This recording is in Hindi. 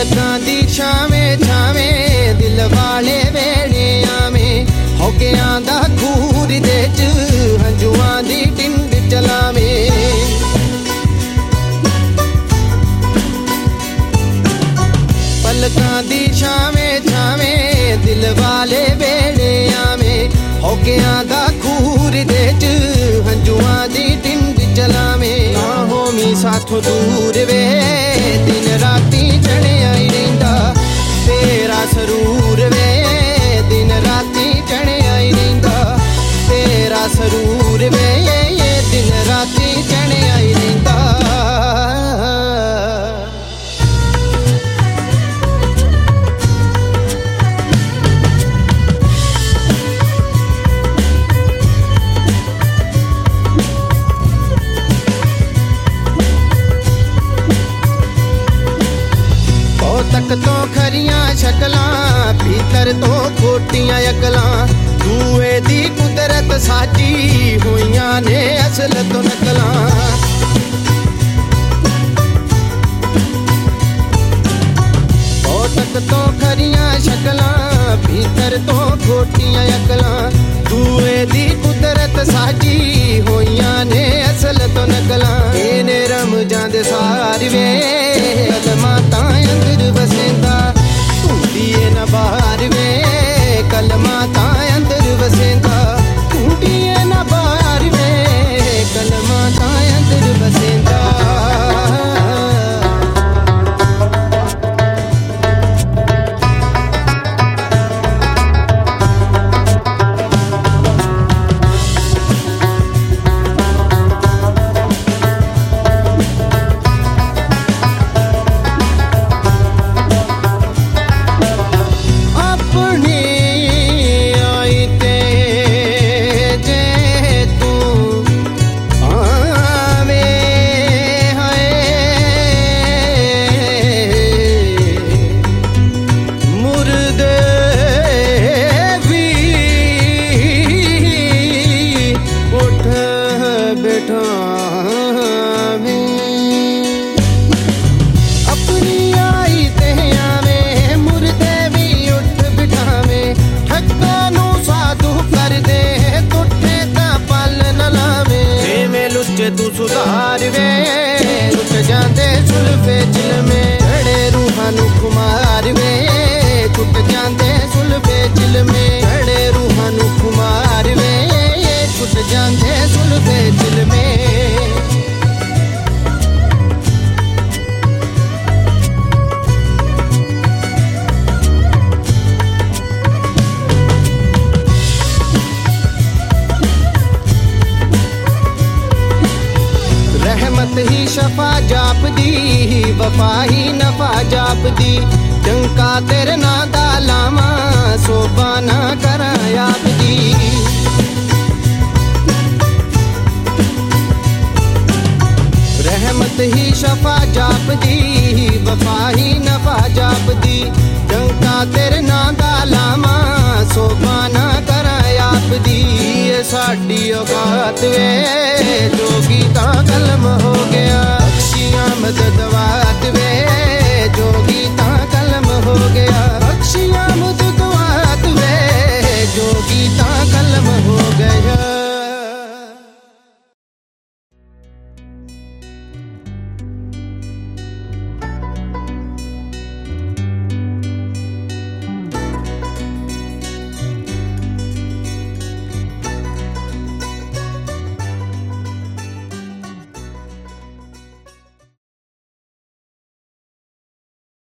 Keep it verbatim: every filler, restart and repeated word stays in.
पलकां दी छावें छावें दिल वाले वेले आवें होगियां दा खूर दे च हंजुआं दी टिंड चलावें पलकां दी छावें छावें दिल वाले वेले आवें होगियां दा खूर दे च हंजुआं दी टिंड चलावें ना होमी साथों दूर वे दिन राती चढ़िया ही रहिंदा तेरा सरूर वे दिन राती चढ़िया ही रहिंदा तेरा सरूर वे ये दिन राती चढ़िया ही रहिंदा तक तो खरियां शकलां भीतर तो खोटियां अकलां दूए दी कुदरत साजी होइयां ने असल तो नकलां ओ तक तो खरियां शकलां भीतर तो खोटियां अकलां दूए दी कुदरत साजी होइयां ने असल तो नकलां इने रमजां दे सार वे कलमा तां अंदर वसेंदा टूटिए न बाहर वे कलमा तां अंदर वसेंदा टूटिए न बाहर वे कलमा तां अंदर वसेंदा अपनी आई ते आवे मुर्दे भी उठ बिठावे ठक्का नू साधु कर दे तुठे ता पल न लावे में लुच्चे तू सुधार वे छुट जांदे सुल्फे चिल में जड़े रूहां नू खुमार वे छुट जांदे सुल्फे चिल में जड़े रूहां नू खुमार वे छुट जांदे सुल्फे चिल में रहमत ही शफा जाप दी वफा ही नफा जाप दी डंका तेरे ना दा लामा सोबा ना करा आप दी रहमत ही शफा जाप दी वफा ही नफा जाप दी डंका तेरे ना दा लामा सोबा ना करा आप दी साडी औकात वे जोगी ता कलम हो गया बख्शियां मदद वार